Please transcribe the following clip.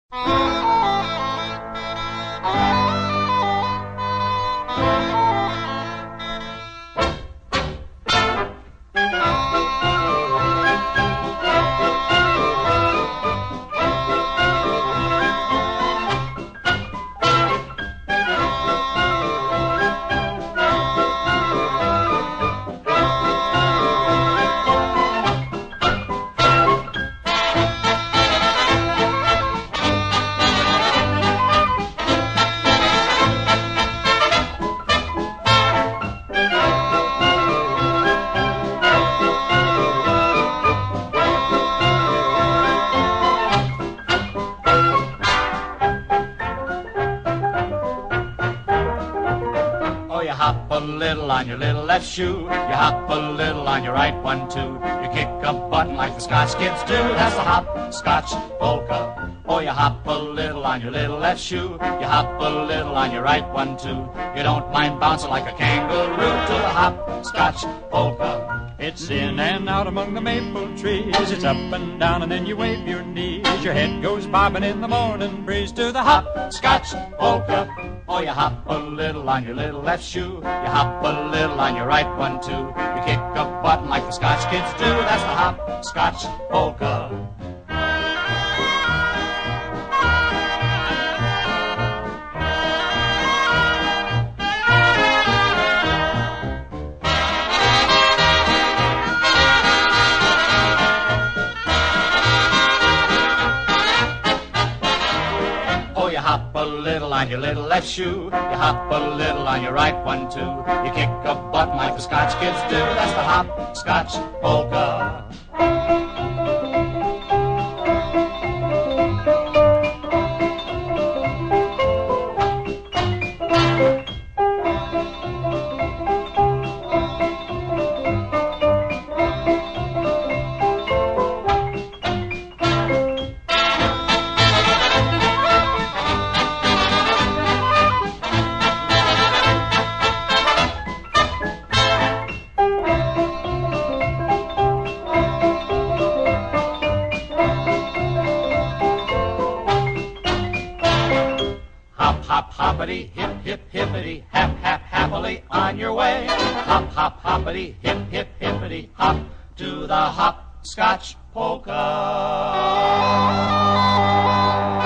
You hop a little on your little left shoe. You hop a little on your right one too. You kick a button like the Scotch kids do. That's the hopscotch polka. Oh, you hop a little on your little left shoe. You hop a little on your right one too. You don't mind bouncing like a kangaroo to the hopscotch polka. It's in and out among the maple trees. It's up and down and then you wave your knees. Your head goes bobbing in the morning breeze to the hopscotch polka. Oh, you hop a little on your little left shoe. You hop a little on your right one too. You kick a button like the Scotch kids do. That's the hopscotch polka. You hop a little on your little left shoe. You hop a little on your right one too. You kick a button like the Scotch kids do. That's the hopscotch polka. Hop, hop, hoppity, hip, hip, hippity, hap, hap, happily on your way. Hop, hop, hoppity, hip, hip, hippity, hop to the hopscotch polka.